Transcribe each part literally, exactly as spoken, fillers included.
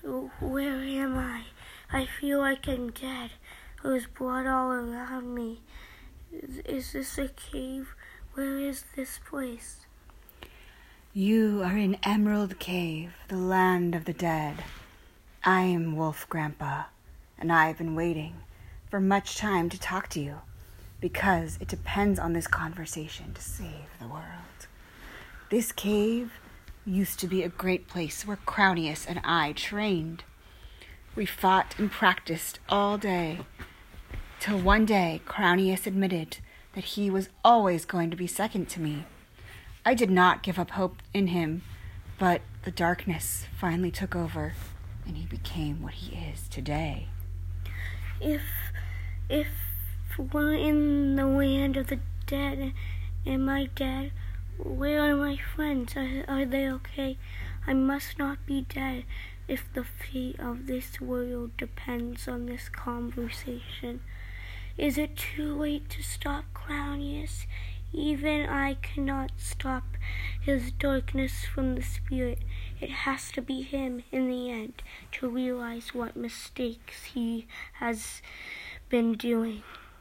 Where am I? I feel like I'm dead. There's blood all around me. Is, is this a cave? Where is this place? You are in Emerald Cave, the land of the dead. I am Wolf Grandpa, and I have been waiting for much time to talk to you, because it depends on this conversation to save the world. This cave used to be a great place where Crownius and I trained. We fought and practiced all day, till one day Crownius admitted that he was always going to be second to me. I did not give up hope in him, but the darkness finally took over, and he became what he is today. If, if we're in the land of the dead, am I dead? Where are my friends? Are, are they okay? I must not be dead if the fate of this world depends on this conversation. Is it too late to stop Crownius? Even I cannot stop his darkness from the spirit. It has to be him in the end to realize what mistakes he has been doing.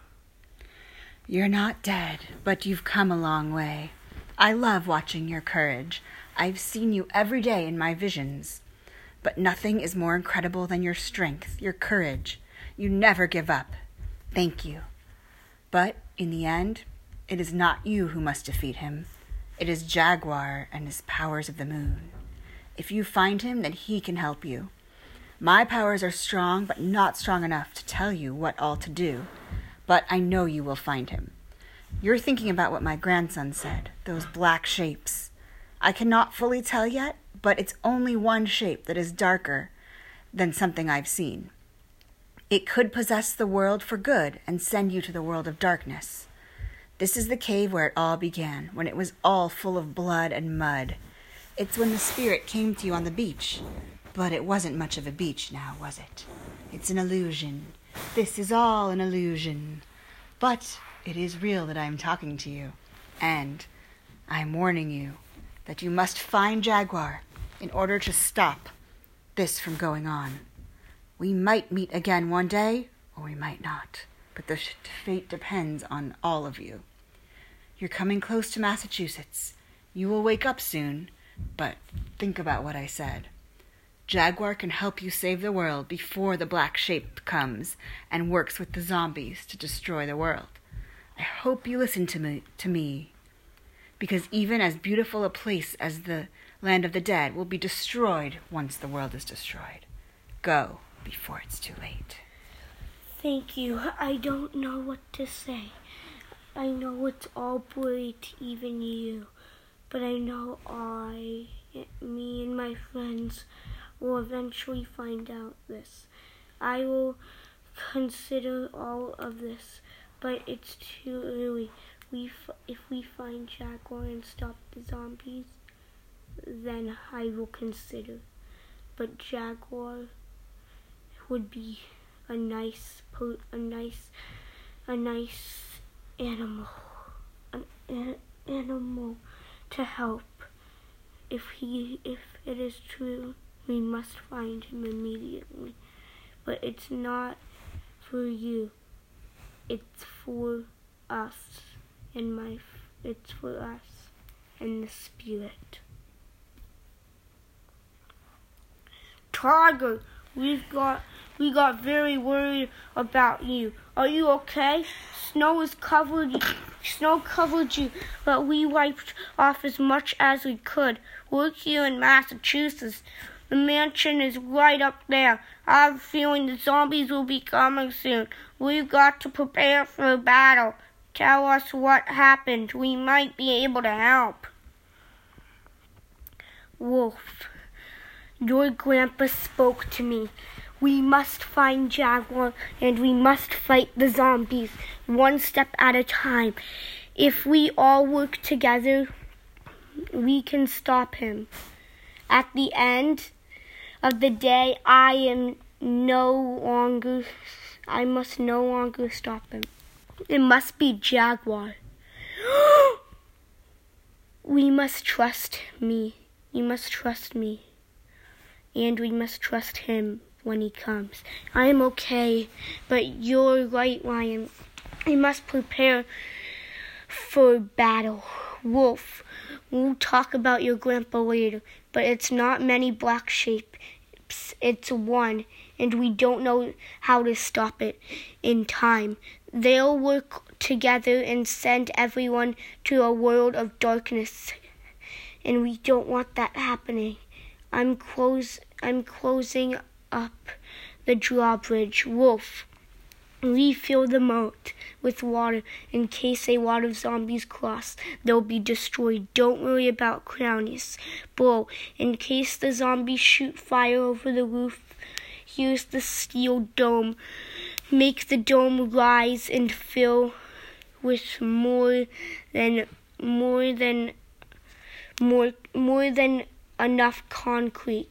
You're not dead, but you've come a long way. I love watching your courage. I've seen you every day in my visions. But nothing is more incredible than your strength, your courage. You never give up. Thank you. But in the end, it is not you who must defeat him. It is Jaguar and his powers of the moon. If you find him, then he can help you. My powers are strong, but not strong enough to tell you what all to do. But I know you will find him. You're thinking about what my grandson said, those black shapes. I cannot fully tell yet, but it's only one shape that is darker than something I've seen. It could possess the world for good and send you to the world of darkness. This is the cave where it all began, when it was all full of blood and mud. It's when the spirit came to you on the beach. But it wasn't much of a beach now, was it? It's an illusion. This is all an illusion. But it is real that I am talking to you. And I am warning you that you must find Jaguar in order to stop this from going on. We might meet again one day, or we might not. But the fate depends on all of you. You're coming close to Massachusetts. You will wake up soon, but think about what I said. Jaguar can help you save the world before the black shape comes and works with the zombies to destroy the world. I hope you listen to me, to me, because even as beautiful a place as the land of the dead will be destroyed once the world is destroyed. Go before it's too late. Thank you. I don't know what to say. I know it's all blurry to even you, but I know I, me and my friends will eventually find out this. I will consider all of this, but it's too early. We f- if we find Jaguar and stop the zombies, then I will consider. But Jaguar would be a nice, po- a nice, a nice animal, an a- animal to help. If he, if it is true, we must find him immediately. But it's not for you. It's for us and my. It's for us and the spirit. Tiger, we've got. We got very worried about you. Are you okay? Snow has covered you. Snow covered you, but we wiped off as much as we could. We're here in Massachusetts. The mansion is right up there. I have a feeling the zombies will be coming soon. We've got to prepare for a battle. Tell us what happened. We might be able to help. Wolf, your grandpa spoke to me. We must find Jaguar, and we must fight the zombies, one step at a time. If we all work together, we can stop him. At the end of the day, I am no longer, I must no longer stop him. It must be Jaguar. We must trust me. You must trust me. and we must trust him when he comes. I am okay, but you're right, Lion. We must prepare for battle. Wolf, we'll talk about your grandpa later, but it's not many black shapes. It's one, and we don't know how to stop it in time. They'll work together and send everyone to a world of darkness, and we don't want that happening. I'm close. I'm closing up the drawbridge. Wolf, refill the moat with water in case a lot of zombies cross. They'll be destroyed. Don't worry about Crownius. Blow, in case the zombies shoot fire over the roof. Here's the steel dome. Make the dome rise and fill with more than more than more more than enough concrete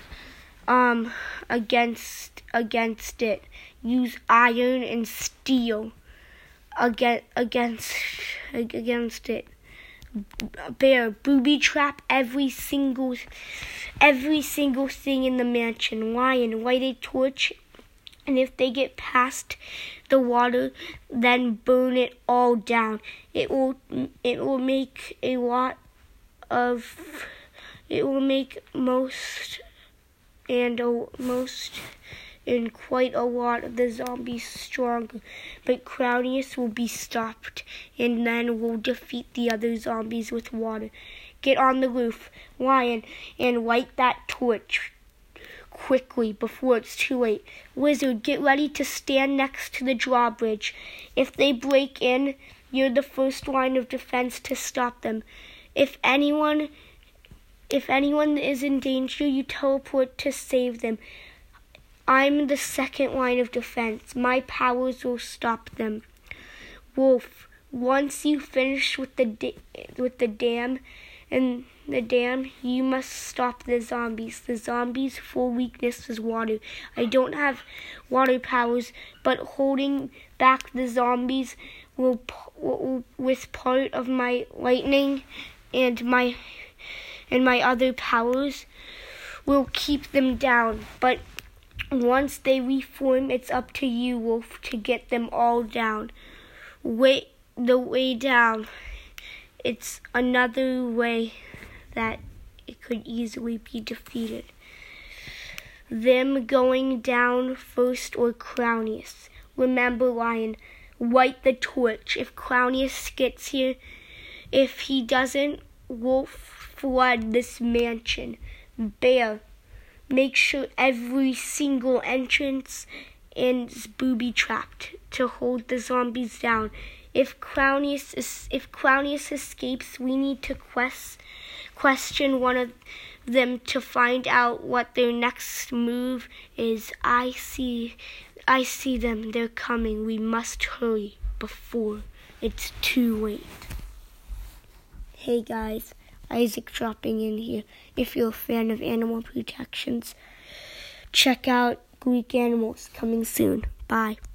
um against against it. Use iron and steel against against against it. Bear, booby trap every single every single thing in the mansion. Lion, light a torch, and if they get past the water, then burn it all down. It will it will make a lot of it will make most and a, most and quite a lot of the zombies stronger, but Crownius will be stopped, and then we'll defeat the other zombies with water. Get on the roof, Lion, and light that torch quickly before it's too late. Lizard, get ready to stand next to the drawbridge. If they break in, you're the first line of defense to stop them. If anyone, if anyone is in danger, you teleport to save them. I'm the second line of defense. My powers will stop them. Wolf, once you finish with the da- with the dam and the dam, you must stop the zombies. The zombies' full weakness is water. I don't have water powers, but holding back the zombies will, will with part of my lightning and my and my other powers will keep them down. But once they reform, it's up to you, Wolf, to get them all down. Wait, the way down. It's another way that it could easily be defeated. Them going down first or Crownius. Remember, Lion, light the torch. If Crownius gets here, if he doesn't, Wolf, flood this mansion. Bear, make sure every single entrance is booby-trapped to hold the zombies down. If Crownius is, if Crownius escapes, we need to quest, question one of them to find out what their next move is. I see, I see them. They're coming. We must hurry before it's too late. Hey guys, Isaac dropping in here. If you're a fan of animal protections, check out Greek Animals coming soon. Bye.